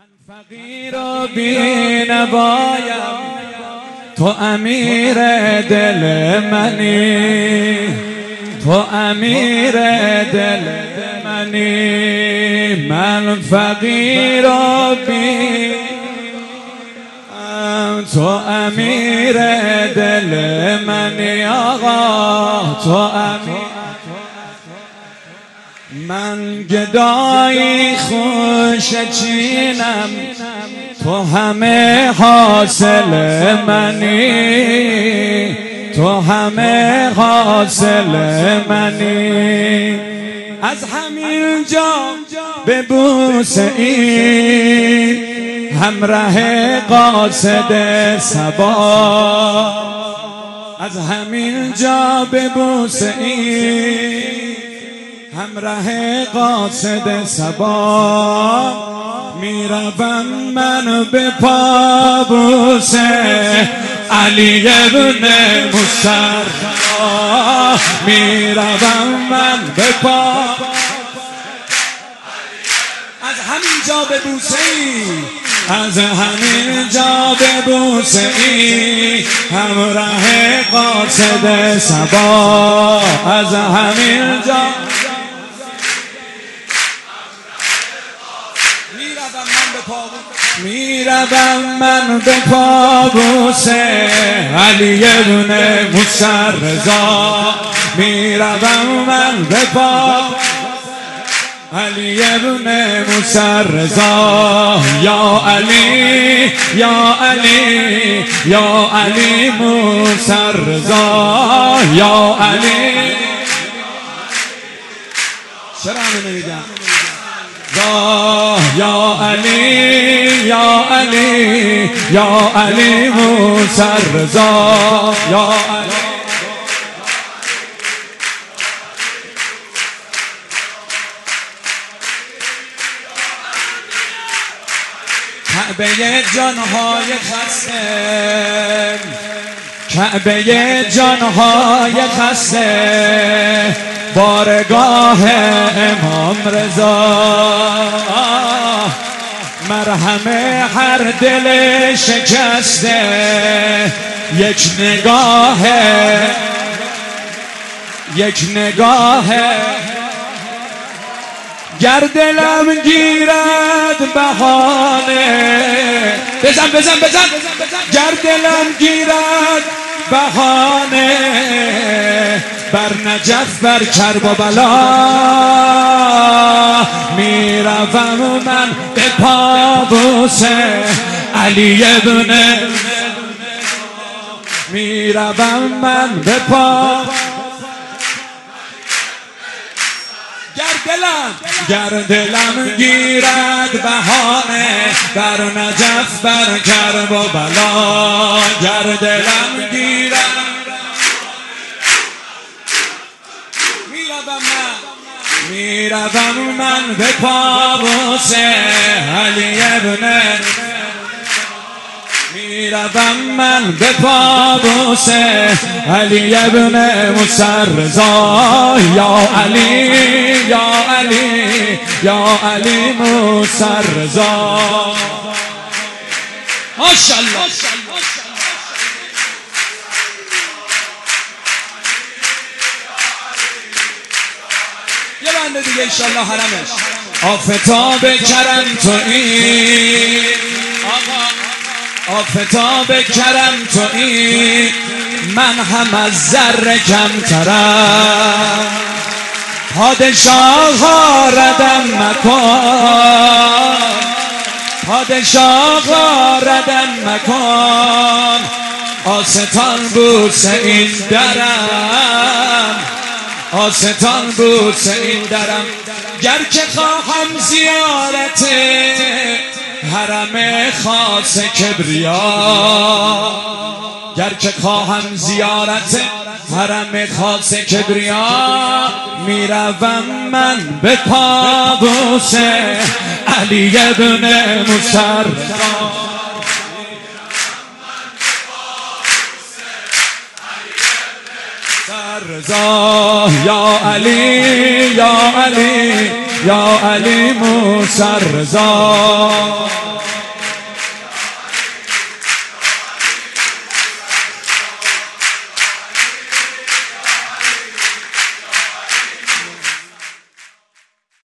فقیر و بی‌نوایم، تو امیر دل منی، تو امیر دل منی. من فقیر و تو امیر دل منی آقا، تو امیر. من گدایی خوش چینم، تو همه حاصل منی، تو همه حاصل منی. از همین جا به بوسه این همراه قاصد صبا، از همین جا به بوسه این همراه قاصد صبا میروم من به پابوس علی ابن مصرا، میروم من به از همین جا به بوسه ای، از همین جا به بوسه ای همراه قاصد صبا، از همین جا میروم من به پابوس علی ابن مصرا، میروم من به علی ابن مصرا. یا علی یا علی یا علی مصرا، یا علی. چرا همه نمیگم؟ یا علی یا علی یا علی مصرا، یا علی. کعبه جانهای خسته، کعبه جانهای خسته، بارگاه امام رضا، مرهم هر دل شکسته، یک نگاه، یک نگاه. گر دلم گیرد بهانه، بزن بزن بزن، گر دلم گیرد بهانه، بر نجف بر کرب و بلا میروم من به پابوس علی ابن، میروم من به گر دلم گیرد بهانه، بر نجف بر کرب و بلا، گر دلم گیرد میروم من به پابوس علی ابن، میروم من به پابوس علی ابن مصرا، یا علی یا علی یا علی مصرا. ماشاءالله. یه بنده دیگه انشالله حرمش. آفتاب کرم تویی آفتاب کرم تویی، من هم از ذره کمترم، پادشاه ها ردم مکن، پادشاه ها ردم مکن، آستان بوسه این درم، آستان بوسه این درم. گر که خواهم زیارت حرم خاص کبریا، گر که خواهم زیارت حرم خاص کبریا، میروم من به پابوس علی ابن مصرا، رضا. یا علی یا علی یا علی مصرا.